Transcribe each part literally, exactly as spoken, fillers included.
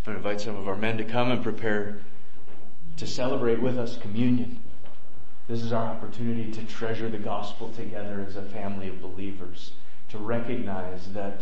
I'm going to invite some of our men to come and prepare to celebrate with us communion. This is our opportunity to treasure the gospel together as a family of believers, to recognize that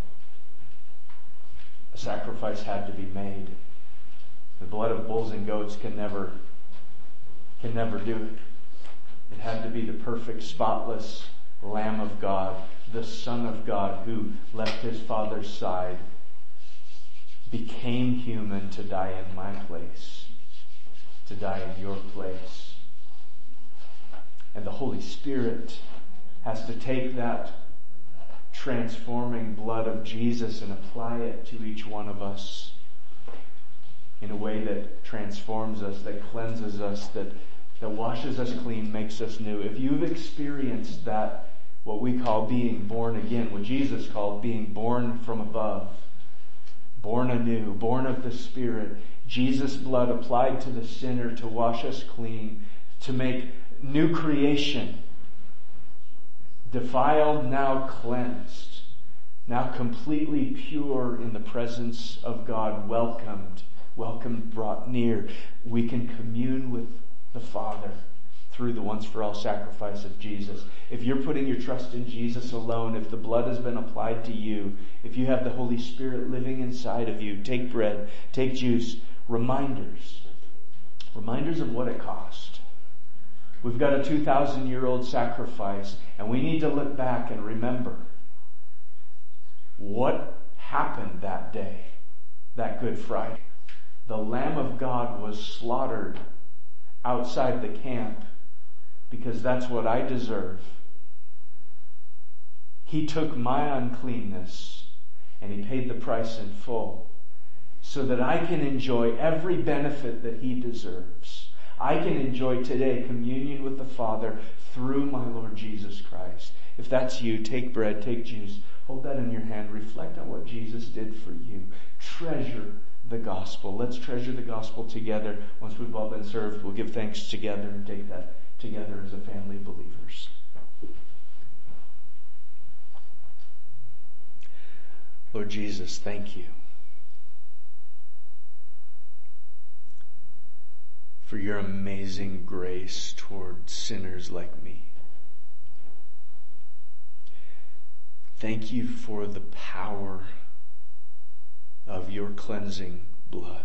a sacrifice had to be made. The blood of bulls and goats can never, can never do it. It had to be the perfect, spotless Lamb of God, the Son of God, who left his Father's side, became human to die in my place, to die in your place. And the Holy Spirit has to take that transforming blood of Jesus and apply it to each one of us in a way that transforms us, that cleanses us, that, that washes us clean, makes us new. If you've experienced that, what we call being born again, what Jesus called being born from above, born anew, born of the Spirit, Jesus' blood applied to the sinner to wash us clean, to make new creation, defiled, now cleansed, now completely pure in the presence of God, welcomed, welcomed, brought near. We can commune with the Father through the once-for-all sacrifice of Jesus. If you're putting your trust in Jesus alone, if the blood has been applied to you, if you have the Holy Spirit living inside of you, take bread, take juice, reminders. Reminders of what it cost. We've got a two thousand year old sacrifice, and we need to look back and remember what happened that day, that Good Friday. The Lamb of God was slaughtered outside the camp because that's what I deserve. He took my uncleanness and he paid the price in full so that I can enjoy every benefit that he deserves. I can enjoy today communion with the Father through my Lord Jesus Christ. If that's you, take bread, take juice, hold that in your hand, reflect on what Jesus did for you. Treasure the gospel. Let's treasure the gospel together. Once we've all been served, we'll give thanks together and take that together as a family of believers. Lord Jesus, thank you for your amazing grace toward sinners like me. Thank you for the power of your cleansing blood.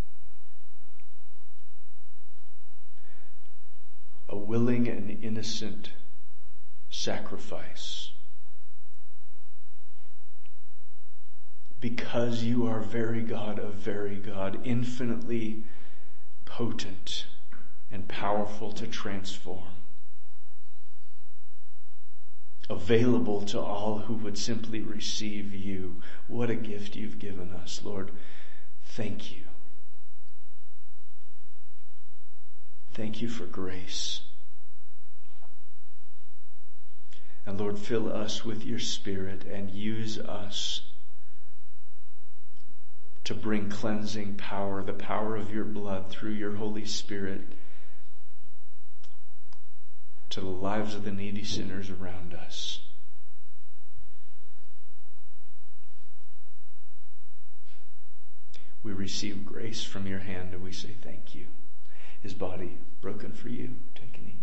A willing and innocent sacrifice. Because you are very God of very God, infinitely potent and powerful to transform. Available to all who would simply receive you. What a gift you've given us, Lord. Thank you. Thank you for grace. And Lord, fill us with your Spirit and use us to bring cleansing power, the power of your blood through your Holy Spirit to the lives of the needy sinners around us. We receive grace from your hand and we say thank you. His body broken for you. Take an eat.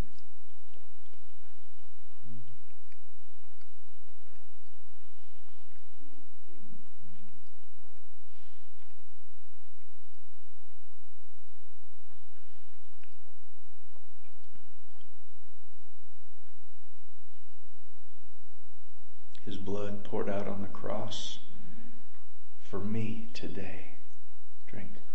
His blood poured out on the cross for me today. Drink.